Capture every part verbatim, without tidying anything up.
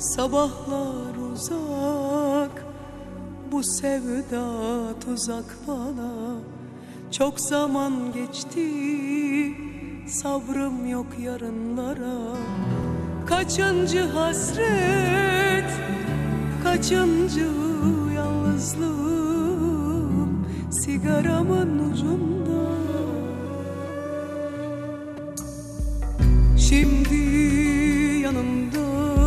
Sabahlar uzak, bu sevda tuzak bana. Çok zaman geçti, sabrım yok yarınlara. Kaçıncı hasret, kaçıncı yalnızlığım, sigaramın ucunda. Şimdi yanımda,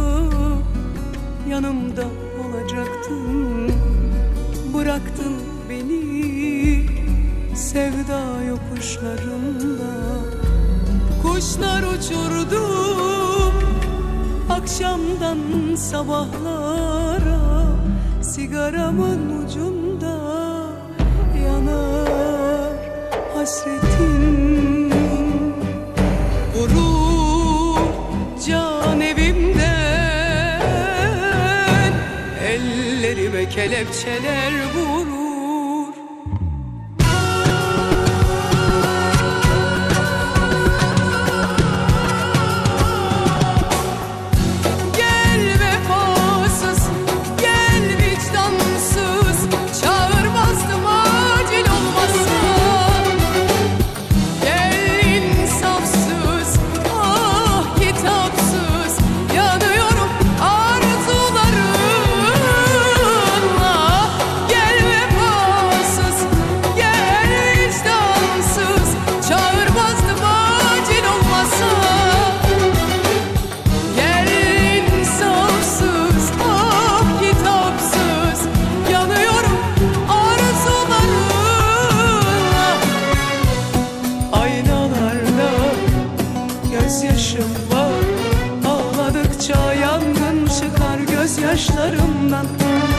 yanımda olacaktın. Bıraktın beni sevda yokuşlarında. Kuşlar uçurdum akşamdan sabahlara. Sigaramın ucunda yanar hasretin. Vurur can evimden, ellerime kelepçeler vurur. Gözyaşım var, ağladıkça yangın çıkar gözyaşlarımdan.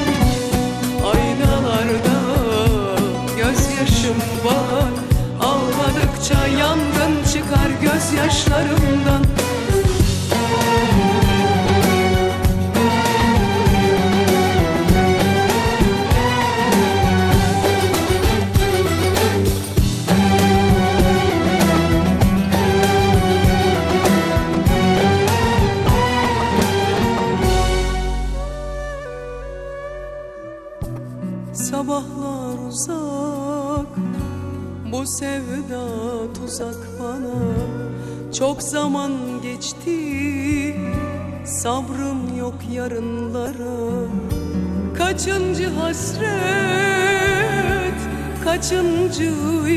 Aynalarda gözyaşım var, ağladıkça yangın çıkar gözyaşlarımdan. Sabahlar uzak, bu sevda tuzak bana. Çok zaman geçti, sabrım yok yarınlara. Kaçıncı hasret, kaçıncı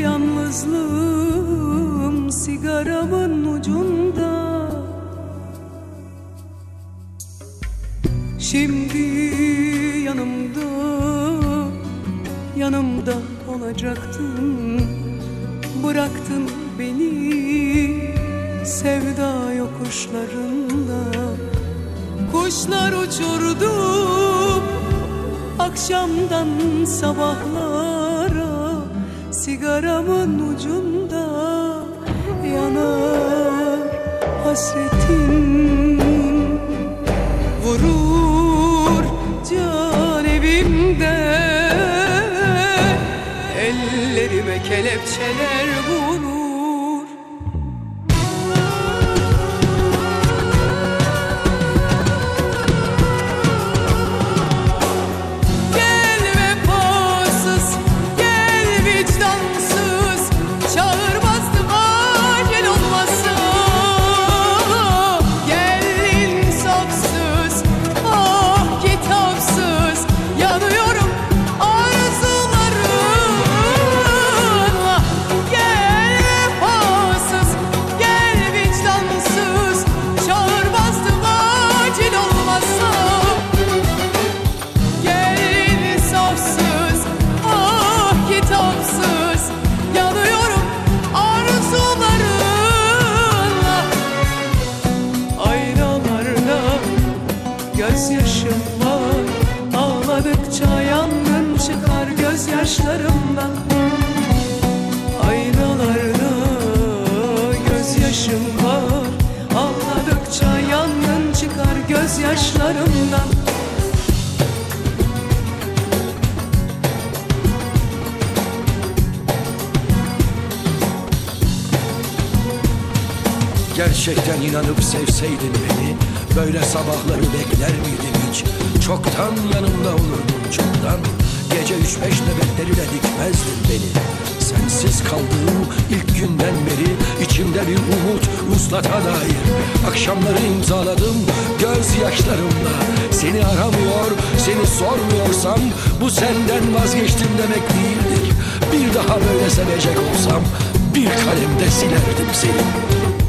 yalnızlığım, sigaramın ucunda. Şimdi yanımda, yanımda olacaktın. Bıraktın beni sevda yokuşlarında. Kuşlar uçurdum akşamdan sabahlara. Sigaramın ucunda yanar hasretin. Vurur can evimden, ellerime kelepçeler vurur. Gel vefasız, gel vicdansız, çağırmazdım acil olmasa. Gel insafsız, ah kitapsız, yanıyorum arzularınla. Gel vefasız, gel vicdansız, çağırmazdım acil olmasa. Gel insafsız, ah kitapsız, yanıyorum arzularınla. Aynalarda gözyaşım var, ağladıkça yangın çıkar gözyaşlarımdan. Aynalarda gözyaşım var, ağladıkça yangın çıkar gözyaşlarımdan. Gerçekten inanıp sevseydin beni, Böyle sabahları bekler miydim hiç? Çoktan yanımda olurdun, çoktan. Gece üç beş nöbetleriyle dikmezdin beni. Sensiz kaldığım ilk günden beri içimde bir umut, vuslata dair. Akşamları imzaladım gözyaşlarımla. Seni aramıyor, seni sormuyorsam bu senden vazgeçtim demek değildir. Bir daha böyle sevecek olsam bir kalemde silerdim seni.